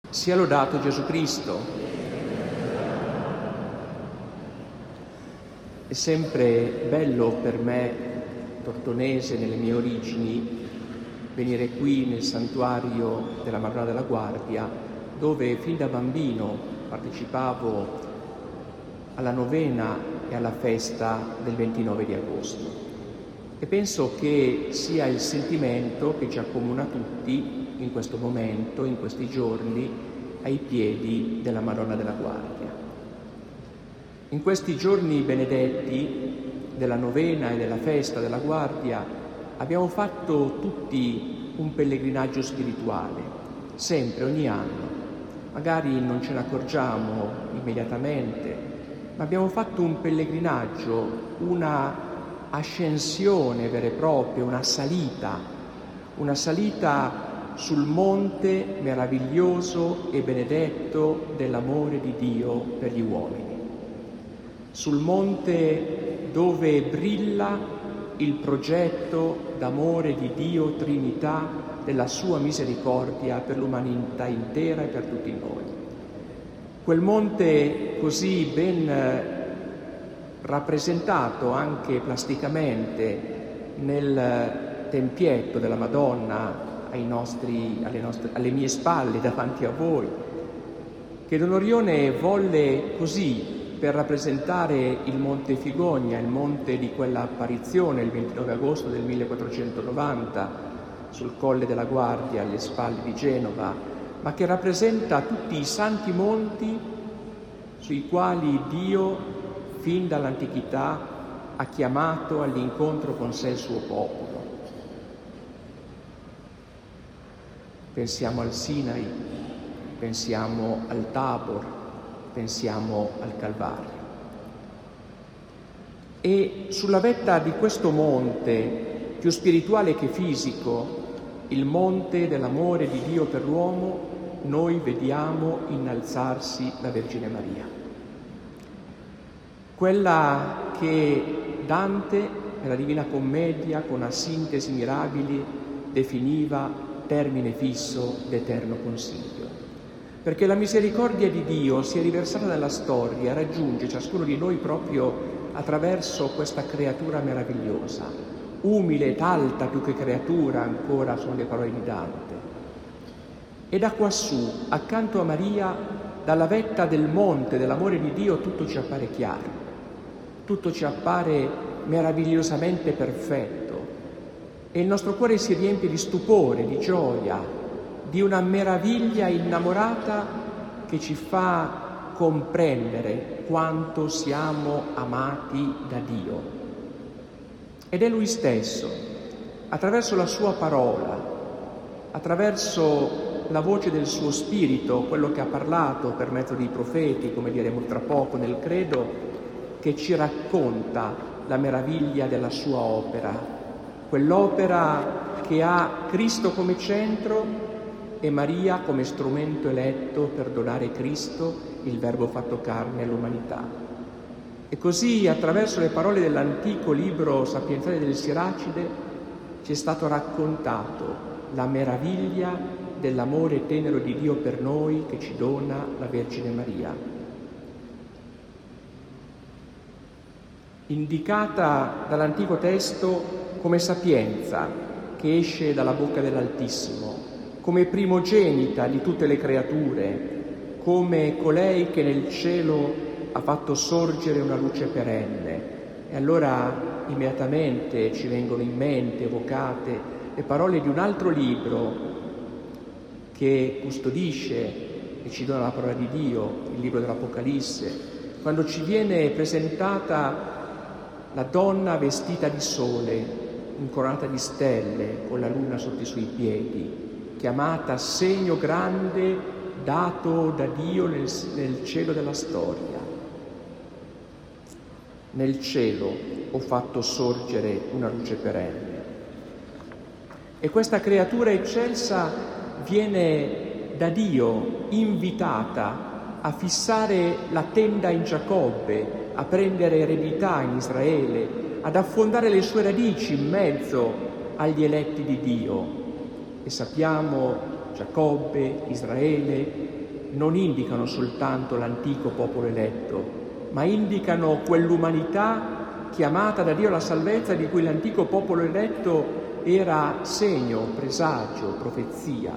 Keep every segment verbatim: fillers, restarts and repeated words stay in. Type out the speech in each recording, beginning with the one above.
Sia lodato Gesù Cristo. È sempre bello per me, tortonese nelle mie origini, venire qui nel santuario della Madonna della Guardia, dove fin da bambino partecipavo alla novena e alla festa del ventinove di agosto. E penso che sia il sentimento che ci accomuna tutti in questo momento, in questi giorni, ai piedi della Madonna della Guardia. In questi giorni benedetti della novena e della festa della Guardia abbiamo fatto tutti un pellegrinaggio spirituale, sempre, ogni anno. Magari non ce ne accorgiamo immediatamente, ma abbiamo fatto un pellegrinaggio, una ascensione vera e propria, una salita, una salita sul monte meraviglioso e benedetto dell'amore di Dio per gli uomini, sul monte dove brilla il progetto d'amore di Dio Trinità, della sua misericordia per l'umanità intera e per tutti noi. Quel monte così ben rappresentato anche plasticamente nel tempietto della Madonna ai nostri, alle, nostre, alle mie spalle, davanti a voi, che Don Orione volle così, per rappresentare il Monte Figogna, il monte di quella apparizione il ventinove agosto del millequattrocentonovanta sul Colle della Guardia alle spalle di Genova, ma che rappresenta tutti i santi monti sui quali Dio fin dall'antichità ha chiamato all'incontro con sé il suo popolo. Pensiamo al Sinai, pensiamo al Tabor, pensiamo al Calvario. E sulla vetta di questo monte, più spirituale che fisico, il monte dell'amore di Dio per l'uomo, noi vediamo innalzarsi la Vergine Maria. Quella che Dante, nella Divina Commedia, con una sintesi mirabile, definiva termine fisso d'eterno consiglio. Perché la misericordia di Dio si è riversata nella storia, raggiunge ciascuno di noi proprio attraverso questa creatura meravigliosa, umile ed alta più che creatura, ancora sono le parole di Dante. E da quassù, accanto a Maria, dalla vetta del monte dell'amore di Dio, tutto ci appare chiaro, tutto ci appare meravigliosamente perfetto. E il nostro cuore si riempie di stupore, di gioia, di una meraviglia innamorata che ci fa comprendere quanto siamo amati da Dio. Ed è Lui stesso, attraverso la sua parola, attraverso la voce del suo Spirito, quello che ha parlato per mezzo dei profeti, come diremo tra poco nel Credo, che ci racconta la meraviglia della sua opera. Quell'opera che ha Cristo come centro e Maria come strumento eletto per donare Cristo, il Verbo fatto carne, all'umanità. E così, attraverso le parole dell'antico libro sapienziale del Siracide, ci è stato raccontato la meraviglia dell'amore tenero di Dio per noi che ci dona la Vergine Maria. Indicata dall'antico testo come sapienza che esce dalla bocca dell'Altissimo, come primogenita di tutte le creature, come colei che nel cielo ha fatto sorgere una luce perenne. E allora immediatamente ci vengono in mente, evocate, le parole di un altro libro che custodisce e ci dona la parola di Dio, il libro dell'Apocalisse, quando ci viene presentata la donna vestita di sole, incoronata di stelle, con la luna sotto i suoi piedi, chiamata segno grande dato da Dio nel, nel cielo della storia. Nel cielo ho fatto sorgere una luce perenne. E questa creatura eccelsa viene da Dio invitata a fissare la tenda in Giacobbe, a prendere eredità in Israele, ad affondare le sue radici in mezzo agli eletti di Dio. E sappiamo Giacobbe, Israele, non indicano soltanto l'antico popolo eletto, ma indicano quell'umanità chiamata da Dio alla salvezza, di cui l'antico popolo eletto era segno, presagio, profezia.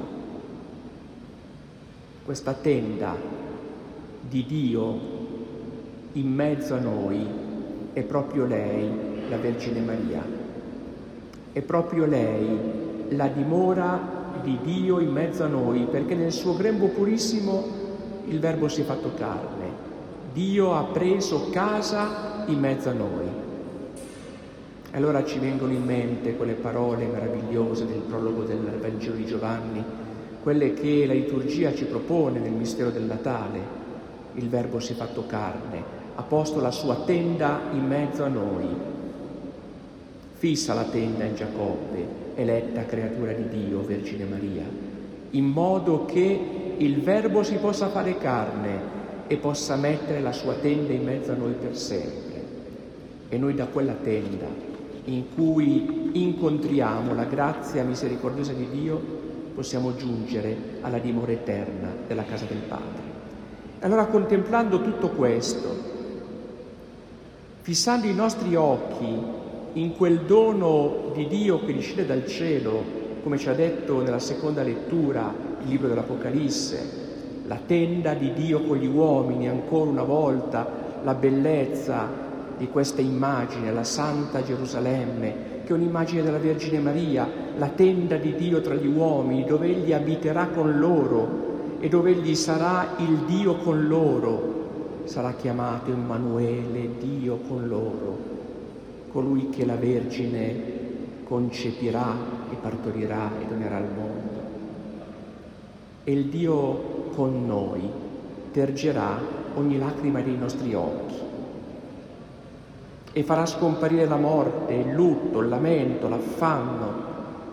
Questa tenda di Dio in mezzo a noi è proprio lei, la Vergine Maria. È proprio lei la dimora di Dio in mezzo a noi, perché nel suo grembo purissimo il Verbo si è fatto carne. Dio ha preso casa in mezzo a noi. E allora ci vengono in mente quelle parole meravigliose del prologo del Vangelo di Giovanni, quelle che la liturgia ci propone nel mistero del Natale. Il Verbo si è fatto carne, ha posto la sua tenda in mezzo a noi. Fissa la tenda in Giacobbe, eletta creatura di Dio, Vergine Maria, in modo che il Verbo si possa fare carne e possa mettere la sua tenda in mezzo a noi per sempre. E noi da quella tenda in cui incontriamo la grazia misericordiosa di Dio possiamo giungere alla dimora eterna della casa del Padre. E allora, contemplando tutto questo, fissando i nostri occhi in quel dono di Dio che discende dal cielo, come ci ha detto nella seconda lettura il libro dell'Apocalisse, la tenda di Dio con gli uomini, ancora una volta la bellezza di questa immagine, la Santa Gerusalemme, che è un'immagine della Vergine Maria, la tenda di Dio tra gli uomini, dove Egli abiterà con loro e dove Egli sarà il Dio con loro, sarà chiamato Emanuele, Dio con loro, colui che la Vergine concepirà e partorirà e donerà al mondo. E il Dio con noi tergerà ogni lacrima dei nostri occhi e farà scomparire la morte, il lutto, il lamento, l'affanno.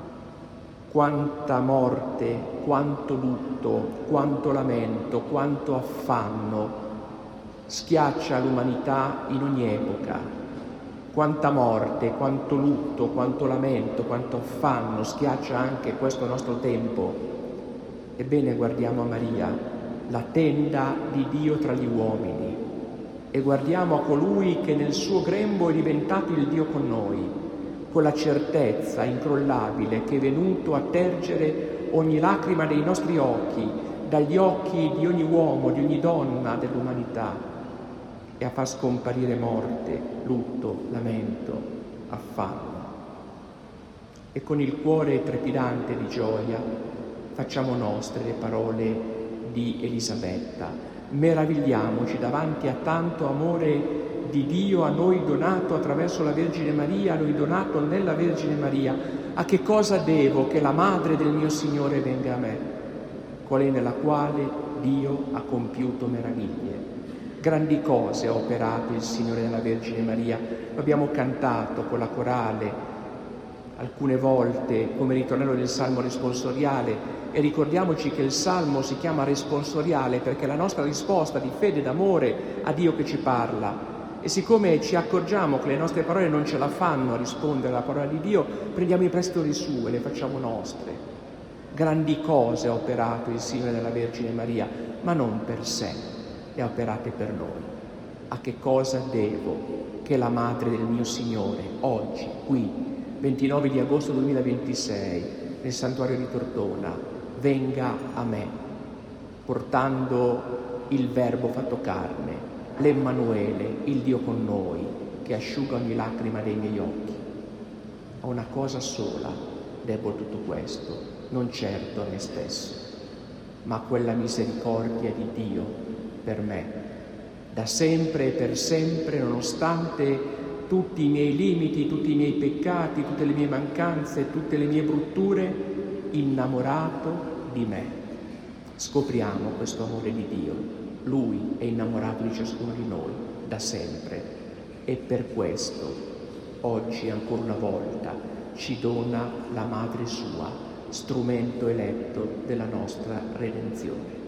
Quanta morte, quanto lutto, quanto lamento, quanto affanno schiaccia l'umanità in ogni epoca. Quanta morte, quanto lutto, quanto lamento, quanto affanno schiaccia anche questo nostro tempo. Ebbene, guardiamo a Maria, la tenda di Dio tra gli uomini, e guardiamo a colui che nel suo grembo è diventato il Dio con noi, con la certezza incrollabile che è venuto a tergere ogni lacrima dei nostri occhi, dagli occhi di ogni uomo, di ogni donna dell'umanità, e a far scomparire morte, lutto, lamento, affanno. E con il cuore trepidante di gioia facciamo nostre le parole di Elisabetta. Meravigliamoci davanti a tanto amore di Dio a noi donato attraverso la Vergine Maria, a noi donato nella Vergine Maria. A che cosa devo che la madre del mio Signore venga a me, colei nella quale Dio ha compiuto meraviglie. Grandi cose ha operato il Signore nella Vergine Maria. Lo abbiamo cantato con la corale alcune volte come ritornello del Salmo responsoriale, e ricordiamoci che il Salmo si chiama responsoriale perché è la nostra risposta di fede e d'amore a Dio che ci parla. E siccome ci accorgiamo che le nostre parole non ce la fanno a rispondere alla parola di Dio, prendiamo in prestito le sue e le facciamo nostre. Grandi cose ha operato il Signore nella Vergine Maria, ma non per sé. Le ha operate per noi. A che cosa devo che la madre del mio Signore oggi, qui, ventinove di agosto duemilaventisei, nel santuario di Tortona, venga a me, portando il Verbo fatto carne, l'Emmanuele, il Dio con noi, che asciuga ogni lacrima dei miei occhi. A una cosa sola debbo tutto questo, non certo a me stesso, ma a quella misericordia di Dio per me, da sempre e per sempre, nonostante tutti i miei limiti, tutti i miei peccati, tutte le mie mancanze, tutte le mie brutture, innamorato di me. Scopriamo questo amore di Dio. Lui è innamorato di ciascuno di noi, da sempre, e per questo oggi ancora una volta ci dona la Madre sua, strumento eletto della nostra redenzione.